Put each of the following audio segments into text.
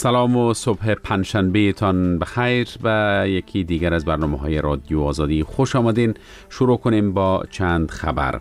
سلام و صبح پنجشنبه تان بخیر و یکی دیگر از برنامه‌های رادیو آزادی خوش آمدین. شروع کنیم با چند خبر.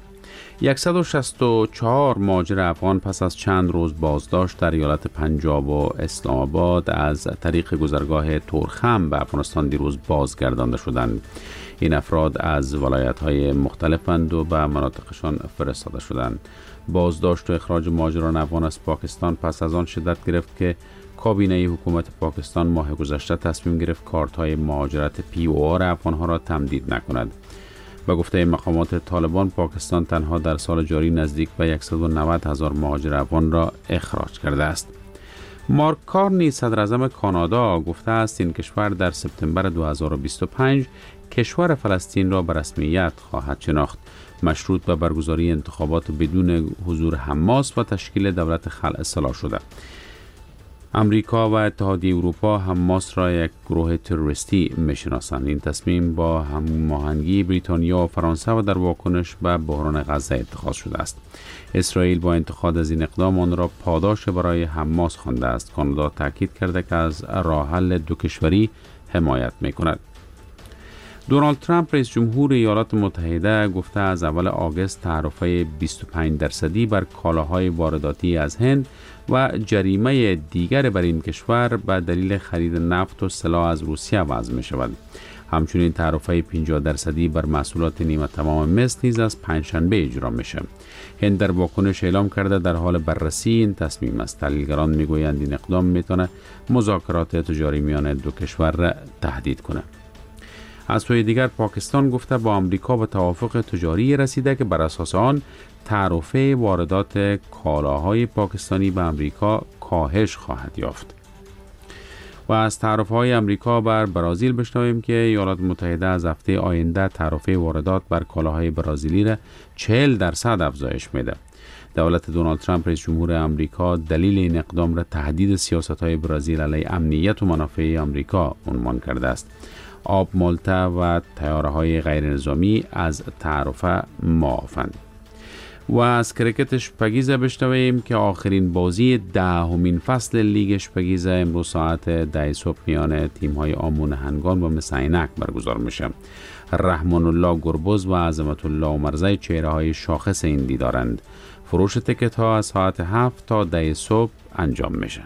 164 مهاجر افغان پس از چند روز بازداشت در ایالت پنجاب و اسلام آباد از طریق گذرگاه تورخم به افغانستان دیروز بازگردانده شدند. این افراد از ولایت‌های مختلفند و به مناطقشان فرستاده شدند. بازداشت و اخراج مهاجران افغان از پاکستان پس از آن شدت گرفت که کابینه حکومت پاکستان ماه گذشته تصمیم گرفت کارت‌های مهاجرت POR افغان‌ها را تمدید نکند. به گفته مقامات طالبان، پاکستان تنها در سال جاری نزدیک به 190,000 مهاجر افغان را اخراج کرده است. مارک کارنی، صدراعظم کانادا، گفته است این کشور در سپتامبر 2025 کشور فلسطین را به رسمیت خواهد شناخت، مشروط به برگزاری انتخابات بدون حضور حماس و تشکیل دولت خلع اصلاح شده. امریکا و اتحادیه اروپا حماس را یک گروه تروریستی می‌شناسند. این تصمیم با هماهنگی بریتانیا و فرانسه و در واکنش به بحران غزه اتخاذ شده است. اسرائیل با انتقاد از این اقدام آن را پاداش برای حماس خوانده است. کانادا تاکید کرده که از راه حل دو کشوری حمایت می‌کند. دونالد ترامپ رئیس جمهور ایالات متحده گفته از اول آگوست تعرفه 25% بر کالاهای وارداتی از هند و جریمه دیگر بر این کشور به دلیل خرید نفت و سلاح از روسیه وضع می شود. همچنین تعرفه 50% بر محصولات نیمه تمام مس نیز از پنجشنبه اجرا میشه. هند در واکنش اعلام کرده در حال بررسی این تصمیم است. تحلیلگران میگویند این اقدام میتونه مذاکرات تجاری میان دو کشور را تهدید کنه. از سوی دیگر پاکستان گفته با آمریکا به توافق تجاری رسیده که بر اساس آن تعرفه واردات کالاهای پاکستانی به آمریکا کاهش خواهد یافت. و از تعرفه‌های آمریکا بر برزیل بشنویم که ایالات متحده از هفته آینده تعرفه واردات بر کالاهای برزیلی را 40% افزایش میده. دولت دونالد ترامپ رئیس جمهور آمریکا دلیل این اقدام را تهدید سیاست‌های برزیل علیه امنیت و منافع آمریکا عنوان کرده است. آب مالتا و طیاره‌های غیر نظامی از تعرفه معافند. و از کرکت شپگیزه بشنویم که آخرین بازی 10مین فصل لیگ شپگیزه امروز ساعت 10 صبح میان تیم‌های آمون هنگان و مسینک برگزار میشه. رحمان الله گربز و عظمت الله عمرزی چهره‌های شاخص این دیدارند. فروش تیکت‌ها از ساعت 7 تا 10 صبح انجام میشه.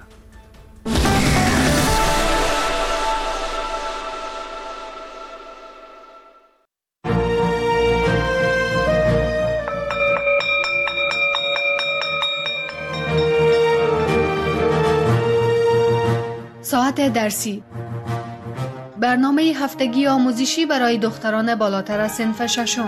ساعت درسی، برنامه هفتگی آموزشی برای دختران بالاتر از صنف ششم.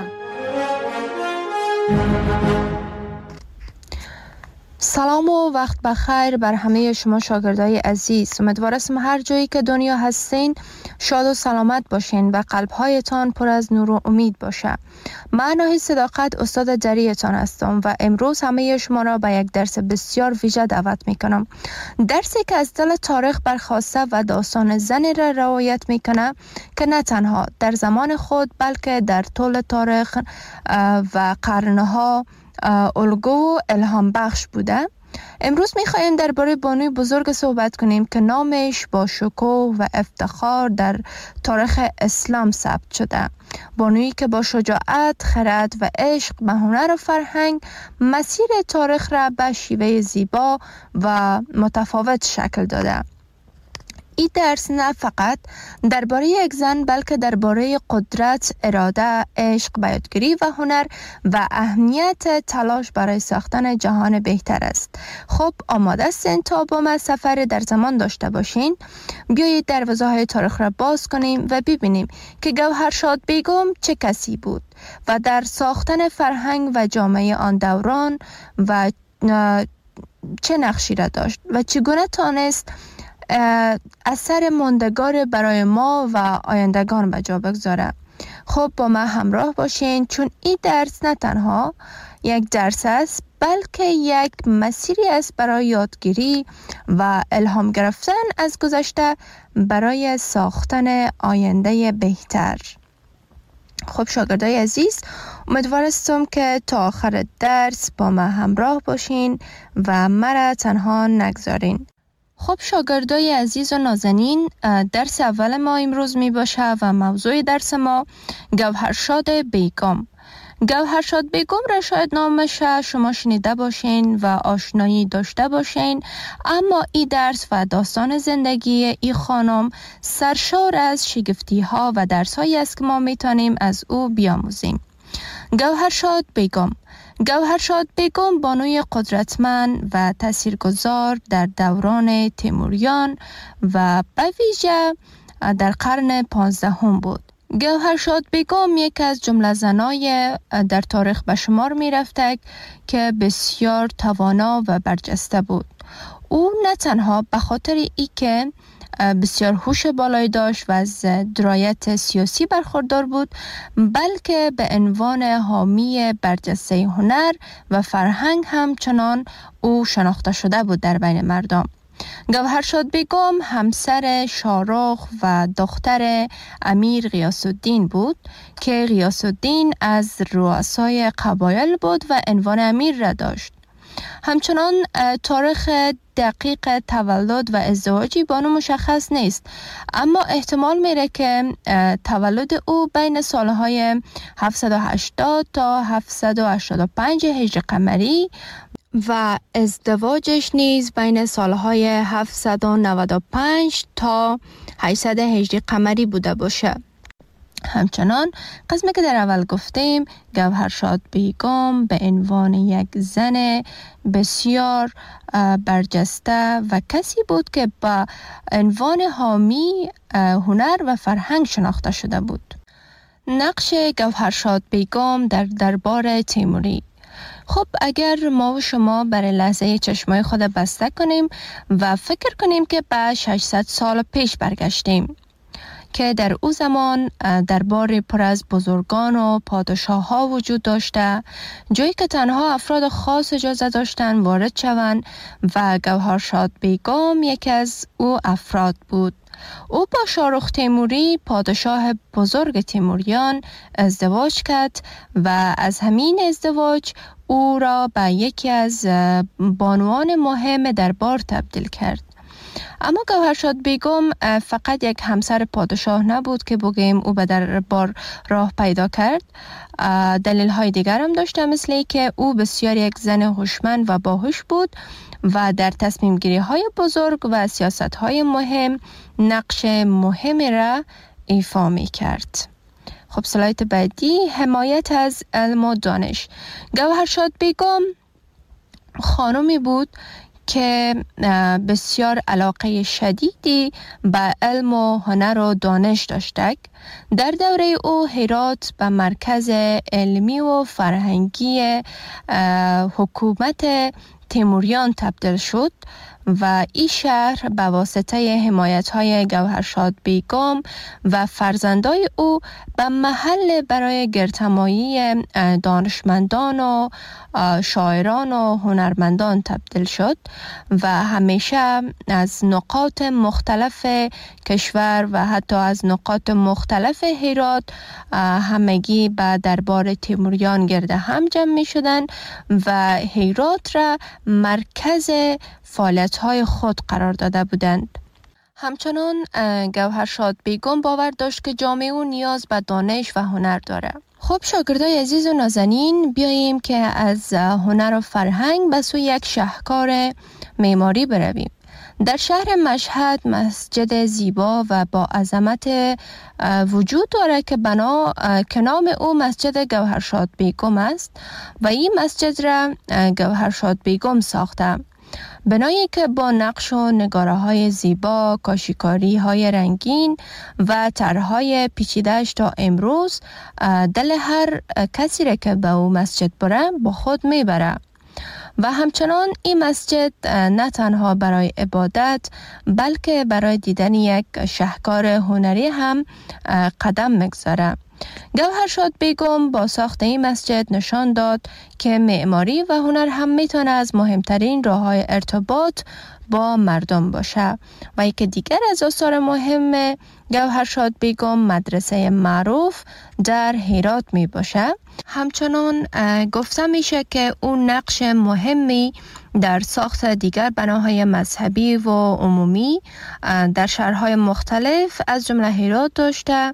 سلام و وقت بخیر بر همه شما شاگردای عزیز. امیدوارم هر جایی که دنیا هستین شاد و سلامت باشین و قلبهایتان پر از نور و امید باشه. من ناهید صداقت استاد جریتان هستم و امروز همه شما را به یک درس بسیار ویژه دعوت میکنم. درسی که از دل تاریخ برخواسته و داستان زنی را روایت میکنه که نه تنها در زمان خود بلکه در طول تاریخ و قرنها الگو و الهام بخش بوده. امروز میخوایم درباره بانوی بزرگ صحبت کنیم که نامش با شکوه و افتخار در تاریخ اسلام ثبت شده. بانویی که با شجاعت، خرد و عشق به هنر و فرهنگ مسیر تاریخ را به شیوه زیبا و متفاوت شکل داده. این درس نه فقط درباره یک زن بلکه درباره قدرت، اراده، عشق، بیاتگری و هنر و اهمیت تلاش برای ساختن جهان بهتر است. خب آماده هستین تا با ما سفر در زمان داشته باشین؟ بیایید دروازه‌های تاریخ را باز کنیم و ببینیم که گوهرشاد بیگم چه کسی بود و در ساختن فرهنگ و جامعه آن دوران و چه نقشی را داشت و چگونه تانست اثر ماندگار برای ما و آیندگان به جا بگذاره. خب با ما همراه باشین چون این درس نه تنها یک درس است بلکه یک مسیری است برای یادگیری و الهام گرفتن از گذشته برای ساختن آینده بهتر. خب شاگردای عزیز، امیدوارستم که تا آخر درس با ما همراه باشین و مرا تنها نگذارین. خب شاگردای عزیز و نازنین، درس اول ما امروز می باشه و موضوع درس ما گوهرشاد بیگم. گوهرشاد بیگم را شاید نامش شما شنیده باشین و آشنایی داشته باشین، اما این درس و داستان زندگی این خانم سرشار از شگفتی ها و درس هایی است که ما میتونیم از او بیاموزیم. گوهرشاد بیگم بیگم بانوی قدرتمند و تاثیرگذار در دوران تیموریان و به ویژه در قرن 15 بود. گوهرشاد بیگم یک از جمله زنای در تاریخ به شمار می رفته که بسیار توانا و برجسته بود. او نه تنها به خاطر ای که بسیار هوش بالایی داشت و از درایت سیاسی برخوردار بود، بلکه به عنوان حامی برجسته هنر و فرهنگ همچنان او شناخته شده بود در بین مردم. گوهرشاد بیگم همسر شاهرخ و دختر امیر غیاث الدین بود که غیاث الدین از رؤسای قبایل بود و عنوان امیر را داشت. همچنان تاریخ دقیق تولد و ازدواجی بانو مشخص نیست، اما احتمال میره که تولد او بین سالهای 780 تا 785 هجری قمری و ازدواجش نیز بین سالهای 795 تا 800 هجری قمری بوده باشه. همچنان قسمی که در اول گفتیم، گوهرشاد بیگم به عنوان یک زن بسیار برجسته و کسی بود که با عنوان حامی هنر و فرهنگ شناخته شده بود. نقش گوهرشاد بیگم در دربار تیموری. خب اگر ما و شما برای لحظه چشمای خود بسته کنیم و فکر کنیم که به 600 سال پیش برگشتیم که در او زمان دربار پر از بزرگان و پادشاه ها وجود داشته، جایی که تنها افراد خاص اجازه داشتن وارد شوند و گوهرشاد بیگم یکی از او افراد بود. او با شاهرخ تیموری پادشاه بزرگ تیموریان ازدواج کرد و از همین ازدواج او را به یکی از بانوان مهم دربار تبدیل کرد. اما گوهرشاد بیگم فقط یک همسر پادشاه نبود که بگیم او به دربار راه پیدا کرد. دلیل های دیگر هم داشته، مثل که او بسیار یک زن هوشمند و باهوش بود و در تصمیم گیری های بزرگ و سیاست های مهم نقش مهمی را ایفا می کرد. خب سلاید بعدی، حمایت از علم و دانش. گوهرشاد بیگم خانمی بود که بسیار علاقه شدیدی به علم و هنر و دانش داشته. در دوره او هرات به مرکز علمی و فرهنگی حکومت تیموریان تبدیل شد و این شهر به واسطه حمایت‌های گوهرشاد بیگم و فرزندای او به محل برای گردهمایی دانشمندان و شاعران و هنرمندان تبدیل شد و همیشه از نقاط مختلف کشور و حتی از نقاط مختلف هرات همگی به دربار تیموریان گرد هم جمع می شدن و هرات را مرکز فعالیت‌های خود قرار داده بودند. همچنان گوهرشاد بیگم باور داشت که جامعه او نیاز به دانش و هنر داره. خب شاگردای عزیز و نازنین، بیاییم که از هنر و فرهنگ به سوی یک شاهکار معماری برویم. در شهر مشهد مسجد زیبا و با عظمت وجود داره که نام او مسجد گوهرشاد بیگم است و این مسجد را گوهرشاد بیگم ساخته. بنایی که با نقش و نگاره های زیبا، کاشیکاری های رنگین و طرحهای پیچیده‌اش تا امروز دل هر کسی را که به او مسجد بره با خود میبره. و همچنان این مسجد نه تنها برای عبادت بلکه برای دیدن یک شاهکار هنری هم قدم میگذاره. گوهرشاد بیگم با ساخت این مسجد نشان داد که معماری و هنر هم میتونه از مهمترین راه‌های ارتباط با مردم باشه. و یکی دیگر از آثار مهم گوهرشاد بیگم مدرسه معروف در هرات می باشه. همچنان گفته میشه که اون نقش مهمی در ساخت دیگر بناهای مذهبی و عمومی در شهرهای مختلف از جمله هرات داشته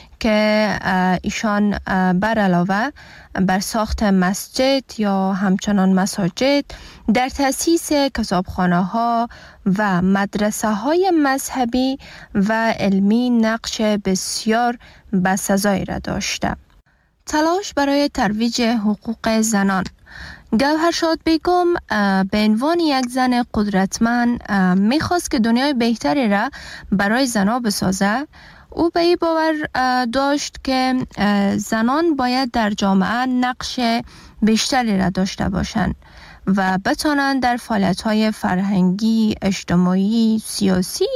که ایشان بر علاوه بر ساخت مسجد یا همچنان مساجد در تأسیس کتابخانه ها و مدرسه های مذهبی و علمی نقش بسیار بسزایی را داشته. تلاش برای ترویج حقوق زنان. گوهرشاد بیگم به عنوان یک زن قدرتمند میخواست که دنیای بهتری را برای زنان بسازه. او به این باور داشت که زنان باید در جامعه نقش بیشتری را داشته باشند و بتوانند در فعالیت‌های فرهنگی، اجتماعی، سیاسی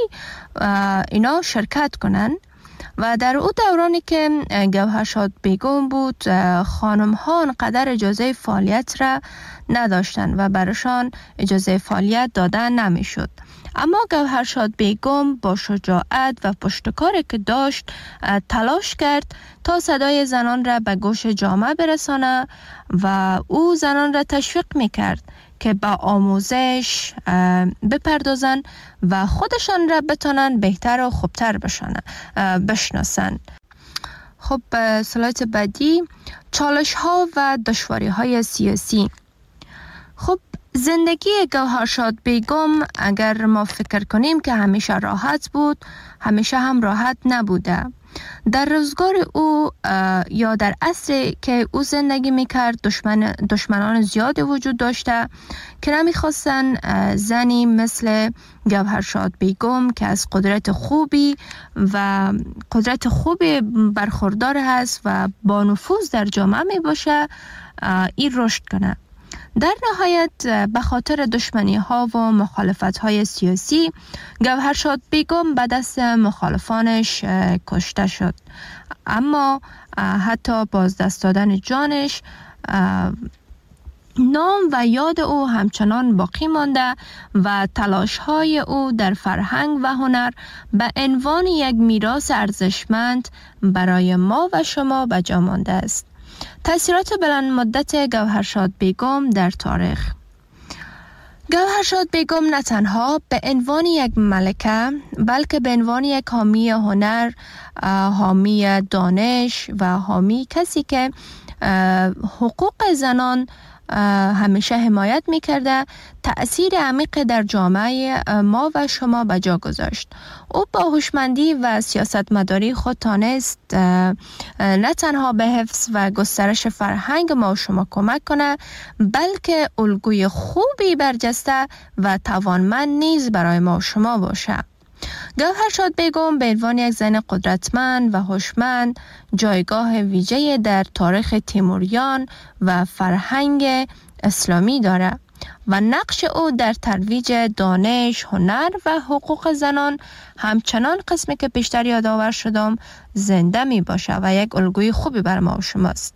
اینا شرکت کنند. و در او دورانی که گوهرشاد بیگم بود، خانم‌ها انقدر اجازه فعالیت را نداشتند و برایشان اجازه فعالیت داده نمی‌شد. اما گوهرشاد بیگم با شجاعت و پشتکاری که داشت تلاش کرد تا صدای زنان را به گوش جامعه برسانه و او زنان را تشویق می‌کرد که به آموزش بپردازن و خودشان را بتونن بهتر و خوبتر بشناسن. خب سلاید بعدی، چالش ها و دشواری های سیاسی. خب زندگی گوهرشاد بیگم اگر ما فکر کنیم که همیشه راحت بود، همیشه هم راحت نبوده. در روزگار او یا در عصری که او زندگی میکرد دشمنان زیادی وجود داشته که نمیخواستن زنی مثل گوهرشاد بیگم که از قدرت خوبی برخوردار هست و با نفوذ در جامعه می باشه این رشد کنه. در نهایت به خاطر دشمنی ها و مخالفت های سیاسی گوهرشاد بیگم به دست مخالفانش کشته شد. اما حتی بازدست دادن جانش نام و یاد او همچنان باقی مانده و تلاش های او در فرهنگ و هنر به عنوان یک میراث ارزشمند برای ما و شما به جا مانده است. تأثیرات بلند مدت گوهرشاد بیگم در تاریخ. گوهرشاد بیگم نه تنها به عنوان یک ملکه بلکه به عنوان یک حامی هنر، حامی دانش و حامی کسی که حقوق زنان همیشه حمایت میکرده تأثیر عمیق در جامعه ما و شما به جا گذاشت. او با هوشمندی و سیاستمداری خود تانست نه تنها به حفظ و گسترش فرهنگ ما و شما کمک کنه بلکه الگوی خوبی برجسته و توانمند نیز برای ما و شما باشه. گوهرشاد بیگم به عنوان یک زن قدرتمند و هوشمند جایگاه ویژه‌ای در تاریخ تیموریان و فرهنگ اسلامی داره و نقش او در ترویج دانش، هنر و حقوق زنان همچنان قسمی که پیشتر یادآور شدم زنده می باشه و یک الگوی خوبی بر ما و شماست.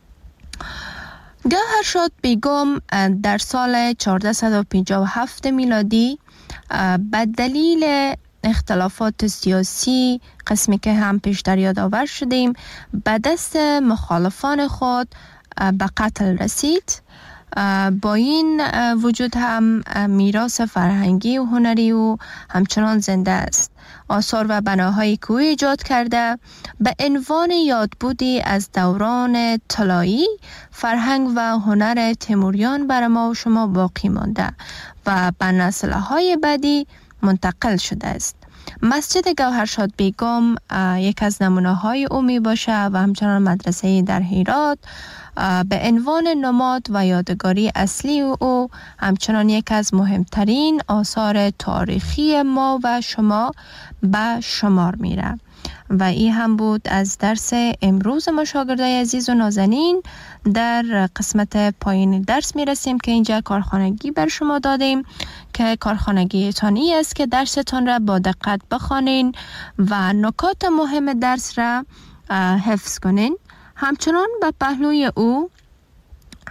گوهرشاد بیگم در سال 1457 میلادی به دلیل اختلافات سیاسی قسمی که هم پیشتر یادآور شدیم به دست مخالفان خود به قتل رسید. با این وجود هم میراث فرهنگی و هنری او همچنان زنده است. آثار و بناهایی که او ایجاد کرده به عنوان یادبودی از دوران طلایی فرهنگ و هنر تیموریان بر ما و شما باقی مانده و به نسل‌های بعدی منتقل شده است. مسجد گوهرشاد بیگم یک از نمونه‌های او می باشه و همچنان مدرسه در هرات به عنوان نماد و یادگاری اصلی او همچنان یک از مهمترین آثار تاریخی ما و شما به شمار میره. و این هم بود از درس امروز ما شاگردای عزیز و نازنین. در قسمت پایین درس میرسیم که اینجا کارخانگی بر شما دادیم که کارخانگی تانی است که درستان را با دقت بخوانین و نکات مهم درس را حفظ کنین. همچنان به پهلوی او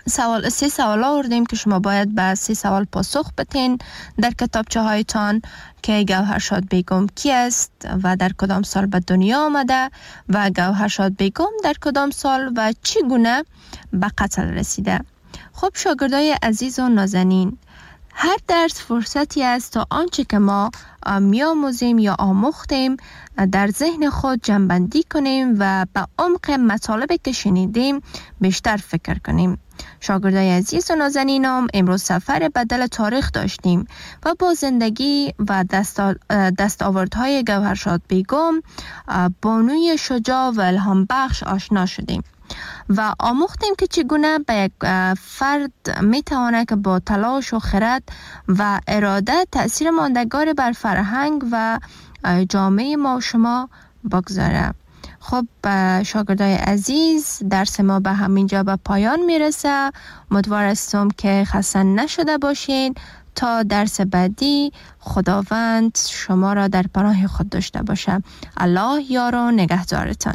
سه سوال آوردیم که شما باید به 3 سوال پاسخ بدین در کتابچه هایتان که گوهرشاد بیگم کی است و در کدام سال به دنیا آمده و گوهرشاد بیگم در کدام سال و چگونه به قتل رسیده. خب شاگردای عزیز و نازنین، هر درس فرصتی است تا آنچه که ما می‌آموزیم یا آموختیم در ذهن خود جمع‌بندی کنیم و به عمق مطالبی که شنیدیم بیشتر فکر کنیم. شاگردای عزیز و نازنینم، امروز سفر بدل تاریخ داشتیم و با زندگی و دستاوردهای گوهرشاد بیگم، بانوی شجاع و الهام بخش آشنا شدیم و آموختیم که چگونه به یک فرد میتواند که با تلاش و خرد و اراده تأثیر ماندگار بر فرهنگ و جامعه ما و شما بگذاره. خب شاگردای عزیز، درس ما به همینجا به پایان میرسه. امیدوار هستم که خسته نشده باشین. تا درس بعدی خداوند شما را در پناه خود داشته باشه. الله یار و نگهدارتان.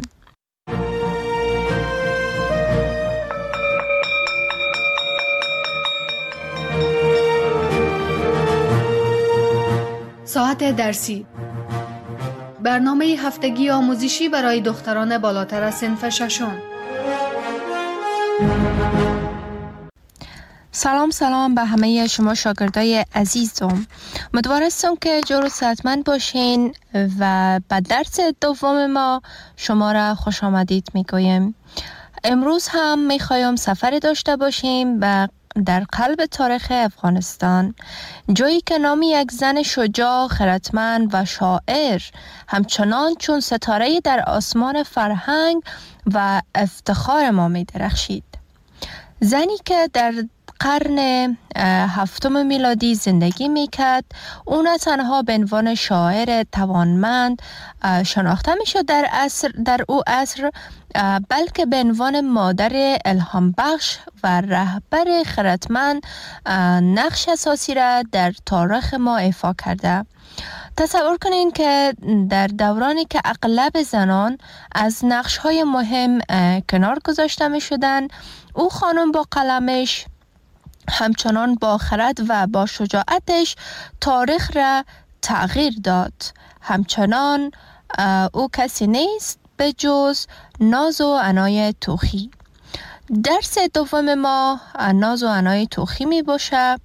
ساعت درسی، برنامه هفتگی آموزشی برای دختران بالاتر از صنف ششم. سلام به همه شما شاگردای عزیزم. امیدوار هستم که جور و صحتمند باشین و به درس دوم ما شما را خوش آمدید میگویم. امروز هم میخوایم سفر داشته باشیم در قلب تاریخ افغانستان، جایی که نام یک زن شجاع، خردمند و شاعر همچنان چون ستاره در آسمان فرهنگ و افتخار ما می درخشید. زنی که در قرن 7 میلادی زندگی میکرد، او نه تنها به عنوان شاعر توانمند شناخته میشد در او عصر، بلکه به عنوان مادر الهام بخش و رهبر خردمند نقش اساسی را در تاریخ ما ایفا کرده. تصور کنین که در دورانی که اغلب زنان از نقش‌های مهم کنار گذاشته می‌شدند، او خانم با قلمش همچنان با خرد و با شجاعتش تاریخ را تغییر داد. همچنان او کسی نیست به جز ناز و عنای توخی. درس دوم ما ناز و عنای توخی می باشه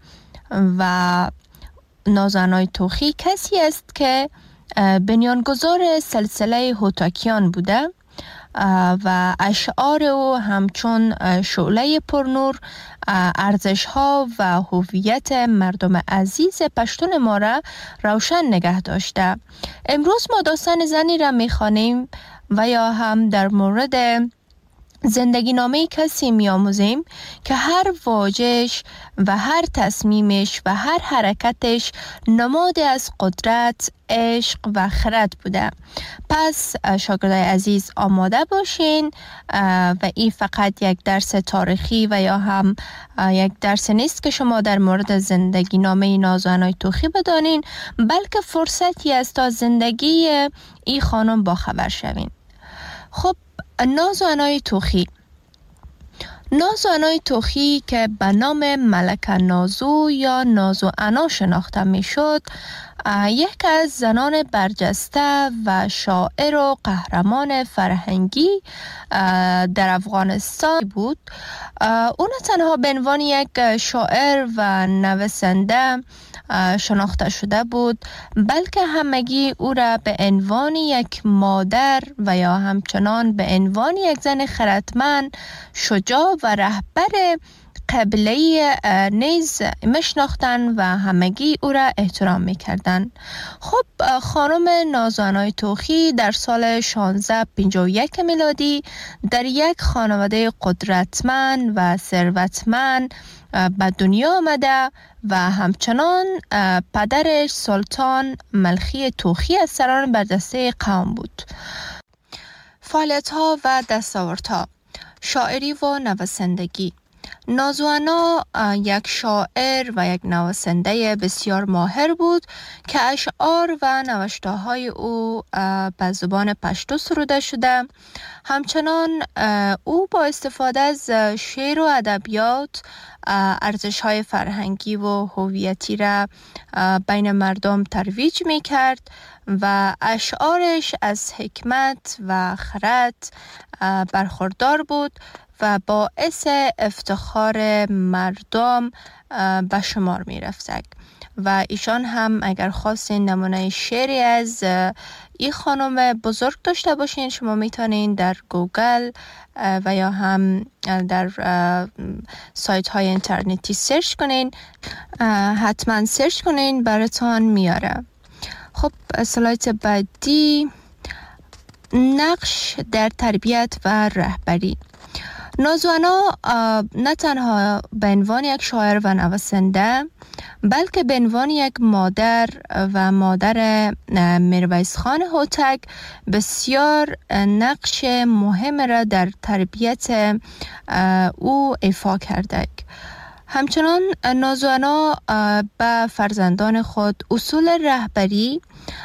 و ناز و عنای توخی کسی است که بنیانگذار سلسله هوتاکیان بوده و اشعار او همچون شعله پرنور ارزش‌ها و هویت مردم عزیز پشتون ما را روشن نگه داشته. امروز ما داستان زنی را می‌خوانیم و یا هم در مورد زندگی نامه کسی می‌آموزیم که هر واژه‌اش و هر تصمیمش و هر حرکتش نماد از قدرت، عشق و خرد بوده. پس شاگردای عزیز آماده باشین و این فقط یک درس تاریخی و یا هم یک درس نیست که شما در مورد زندگی نامه ناز و عنای توخی بدانین، بلکه فرصتی است تا زندگی این خانم با خبر شوین. خب ناز و عنای توخی. ناز و عنای توخی که به نام ملکه نازو یا ناز و عنا شناخته می شد، یک از زنان برجسته و شاعر و قهرمان فرهنگی در افغانستان بود. او نه تنها به عنوان یک شاعر و نویسنده شناخته شده بود، بلکه همگی او را به عنوان یک مادر و یا همچنان به عنوان یک زن خردمند، شجاع و رهبر قبیله نیز میشناختن و همگی او را احترام میکردن. خب خانم ناز و عنای توخی در سال 1651 میلادی در یک خانواده قدرتمند و ثروتمند به دنیا آمده و همچنان پدرش سلطان ملخی توخی از سران برجسته قوم بود. فعالیت‌ها و دستاوردها: شاعری و نویسندگی. نازوانا یک شاعر و یک نویسنده بسیار ماهر بود که اشعار و نوشته‌های او به زبان پشتو سروده شده. همچنان او با استفاده از شعر و ادبیات ارزش‌های فرهنگی و هویتی را بین مردم ترویج می‌کرد و اشعارش از حکمت و خرد برخوردار بود و باعث افتخار مردم به شمار می رفتند. و ایشان هم اگر خواستین نمونه شعری از این خانم بزرگ داشته باشین، شما میتونین در گوگل و یا هم در سایت های اینترنتی سرچ کنین، حتما سرچ کنین براتون میاره. خب اسلاید بعدی، نقش در تربیت و رهبری. نازوانا نه تنها به عنوان یک شاعر و نویسنده بلکه به عنوان یک مادر و مادر میرویس خان هوتک بسیار نقش مهم را در تربیت او ایفا کرده. همچنان نازوانا به فرزندان خود اصول رهبری،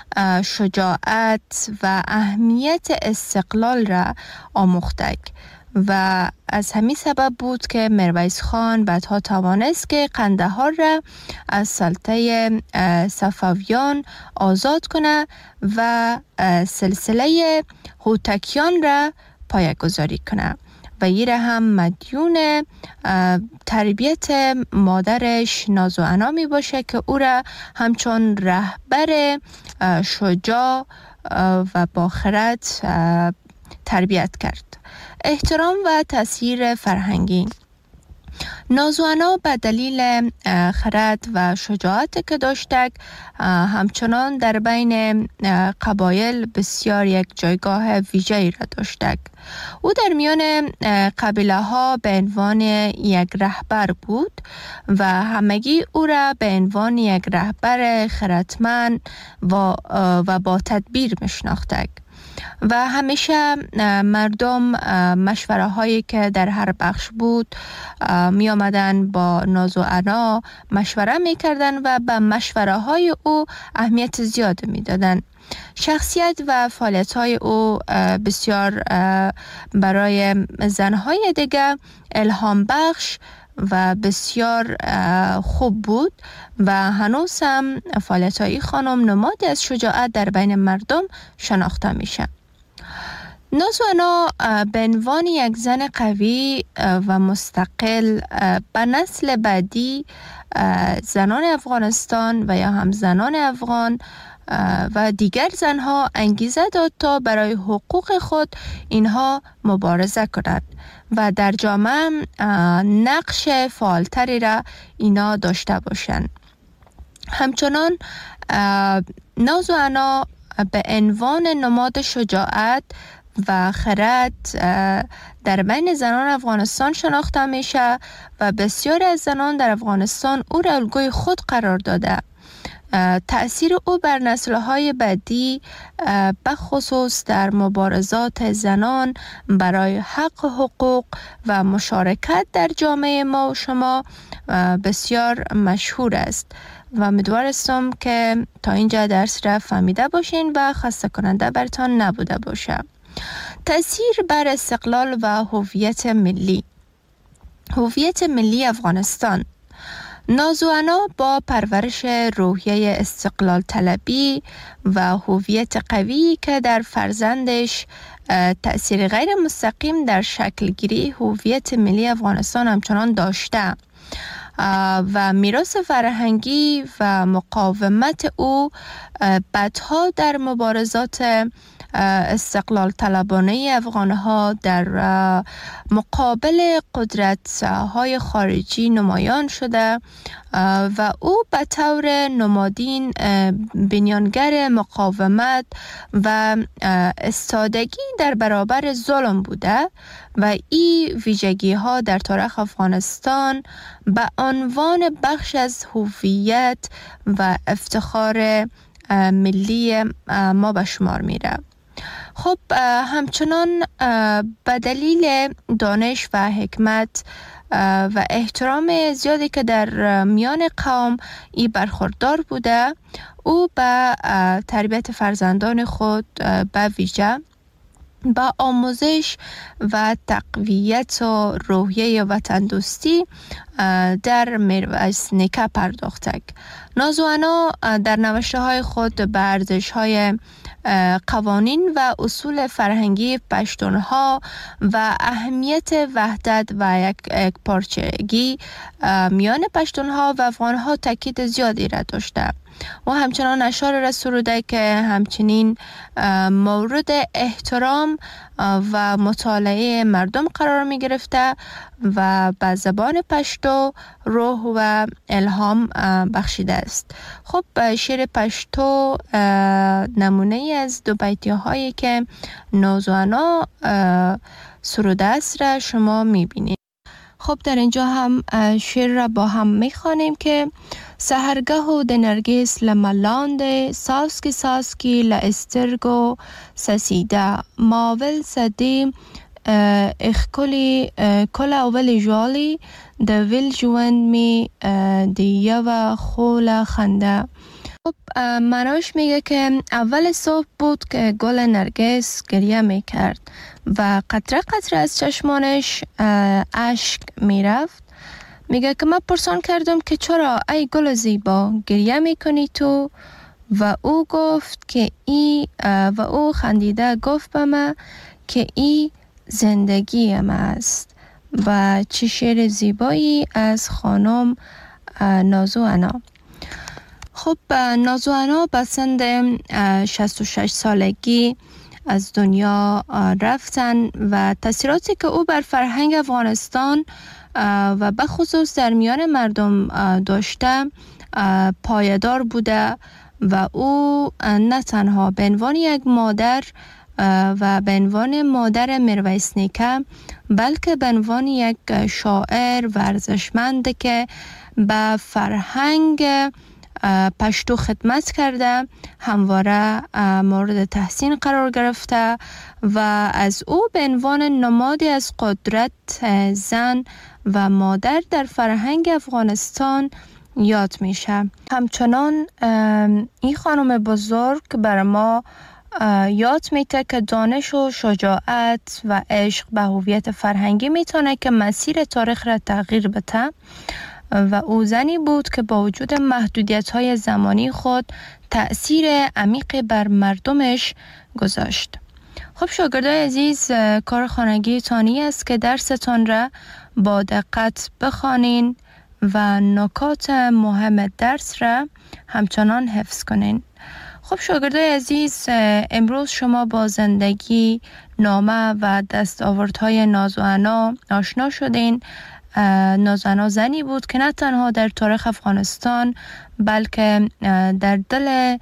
شجاعت و اهمیت استقلال را آموخته و از همین سبب بود که میرویس خان بعدها توانست که قندهار را از سلطه صفویان آزاد کنه و سلسله هوتکیان را پایه‌گذاری کنه و این را هم مدیون تربیت مادرش نازوانا می باشه که او را همچون رهبر شجاع و با خرد تربیت کرد. احترام و تأثیر فرهنگی. نازوانا به دلیل خرد و شجاعت که داشته همچنان در بین قبایل بسیار یک جایگاه ویژه‌ای را داشته. او در میان قبیله ها به عنوان یک رهبر بود و همگی او را به عنوان یک رهبر خردمند و با تدبیر میشناختند. و همیشه مردم مشوره هایی که در هر بخش بود می آمدن با نازوانا مشوره می کردن و به مشوره های او اهمیت زیاد می دادن. شخصیت و فعالیت های او بسیار برای زنهای دیگه الهام بخش و بسیار خوب بود و هنوز هم فعالیت های خانم نمادی از شجاعت در بین مردم شناخته میشه. نازوانا به عنوان یک زن قوی و مستقل به نسل بعدی زنان افغانستان و یا هم زنان افغان و دیگر زنها انگیزه داد تا برای حقوق خود اینها مبارزه کنند و در جامعه نقش فعالتری را اینا داشته باشند. همچنان نازوانا به عنوان نماد شجاعت و خرد در بین زنان افغانستان شناخته میشه و بسیاری از زنان در افغانستان او را الگوی خود قرار داده. تأثیر او بر نسل‌های بعدی به خصوص در مبارزات زنان برای حق حقوق و مشارکت در جامعه ما و شما بسیار مشهور است و امیدوارم که تا اینجا درس را فهمیده باشین و خسته کننده برتان نبوده باشه. تأثیر بر استقلال و هویت ملی. هویت ملی افغانستان. نازوانا با پرورش روحیه استقلال طلبی و هویت قوی که در فرزندش تأثیر غیر مستقیم در شکلگیری هویت ملی افغانستان همچنان داشته و میراث فرهنگی و مقاومت او بعدها در مبارزات استقلال طلبانه افغانها در مقابل قدرت های خارجی نمایان شده و او به طور نمادین بنیانگر مقاومت و استادگی در برابر ظلم بوده و این ویژگی ها در تاریخ افغانستان به عنوان بخش از هویت و افتخار ملی ما به شمار میره. خب همچنان به دلیل دانش و حکمت و احترام زیادی که در میان قوم ای برخوردار بوده، او به تربیت فرزندان خود به ویژه با آموزش و تقویت و روحیه وطن دوستی در میرویس نیکه پرداخته. نازوانا در نوشته های خود به ارزش های قوانین و اصول فرهنگی پشتونها و اهمیت وحدت و یک پارچگی میان پشتونها و افغانها تاکید زیادی را داشته و همچنان اشعار را سروده که همچنین مورد احترام و مطالعه مردم قرار می گرفته و به زبان پشتو روح و الهام بخشیده است. خب شعر پشتو نمونه از دو بیتی هایی که نازوانا سروده است را شما می بینید. خب در اینجا هم شعر را با هم می خوانیم که سحرگه و دنرگیس لملاند ساسکی لاسترگو سسیده ماول سدیم اخکلی کل اول جوالی ده ویل جوند می دیه و خول خنده. خب معناش میگه که اول صبح بود که گل نرگس گریه میکرد و قطره قطره از چشمانش اشک میرفت. میگه که من پرسان کردم که چرا ای گل زیبا گریه میکنی تو؟ و او گفت که و او خندیده گفت به من که ای زندگی من است. و چه شعر زیبایی از خانم نازوانا. خب نازوانا به سن 66 سالگی از دنیا رفتن و تاثیراتی که او بر فرهنگ افغانستان و به خصوص در میان مردم داشته پایدار بوده و او نه تنها به عنوان یک مادر و به عنوان مادر میرویس نیکه بلکه به عنوان یک شاعر و ارزشمند که به فرهنگ پشتو خدمت کرده همواره مورد تحسین قرار گرفته و از او به عنوان نمادی از قدرت زن و مادر در فرهنگ افغانستان یاد میشه. همچنان این خانم بزرگ بر ما یاد میده که دانش و شجاعت و عشق به هویت فرهنگی میتونه که مسیر تاریخ را تغییر بده و او زنی بود که با وجود محدودیت‌های زمانی خود تأثیر عمیقی بر مردمش گذاشت. خب شاگردای عزیز، کار خانگی تانی است که درستان را با دقت بخوانین و نکات مهم درس را همچنان حفظ کنین. خب شاگردای عزیز، امروز شما با زندگی، نامه و دستاوردهای نازوانا آشنا شدین. نازوانا زنی بود که نه تنها در تاریخ افغانستان بلکه در دل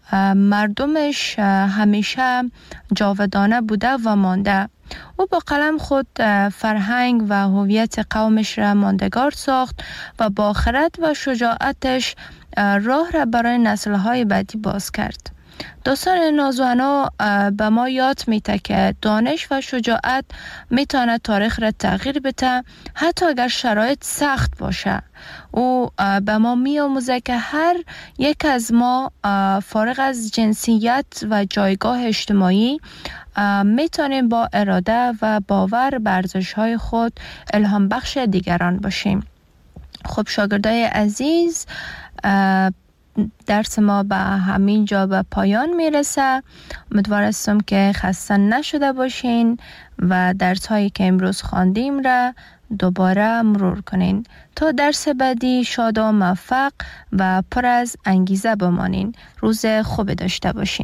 مردمش همیشه جاودانه بوده و مانده. او با قلم خود فرهنگ و هویت قومش را ماندگار ساخت و با خرد و شجاعتش راه را برای نسل‌های بعدی باز کرد. داستان نازوانا به ما یاد میده که دانش و شجاعت میتونه تاریخ را تغییر بده حتی اگر شرایط سخت باشه. او به ما میآموزه که هر یک از ما فارغ از جنسیت و جایگاه اجتماعی میتونیم با اراده و باور به ارزش‌های خود الهام بخش دیگران باشیم. خب شاگردای عزیز، درس ما به همین جا به پایان میرسه. امیدوار هستم که خسته نشده باشین و درس هایی که امروز خواندیم را دوباره مرور کنین. تا درس بعدی شاد و موفق و پر از انگیزه بمانین. روز خوب داشته باشین.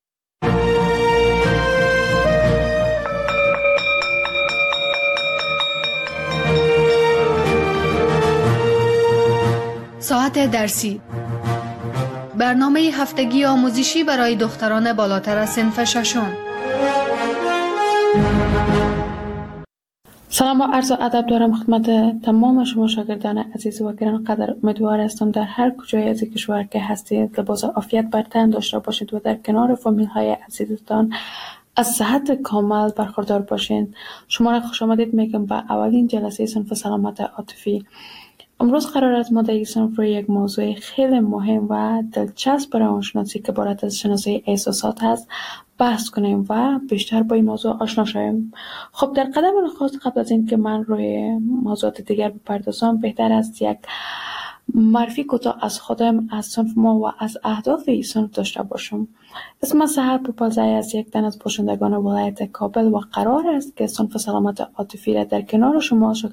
ساعت درسی، برنامه هفتگی آموزشی برای دختران بالاتر از صنف ششم. سلام و عرض ادب دارم خدمت تمام شما شاگردان عزیز و گرانقدر. امیدوار هستم در هر کجای از کشور که هستید لباس عافیت بر تن داشته باشید و در کنار فامیل های عزیزتان از صحت کامل برخوردار باشین. شما را خوش آمدید میگم به اولین جلسه صنف سلامت عاطفی. امروز قرار است ما در این صنف روی یک موضوع خیلی مهم و دلچسب برای روانشناسی که عبارت از شناسایی احساسات هست بحث کنیم و بیشتر با این موضوع آشنا شویم. خب در قدم نخست قبل از این که من روی موضوعات دیگر بپردازم، بهتر است یک معرفی کوتاه از خودم، از صنف ما و از اهداف این صنف داشته باشم. اسم سحر پوپلزای از یک تن از باشندگان ولایت کابل و قرار است که صنف سلامت عاطفی را در کنار شما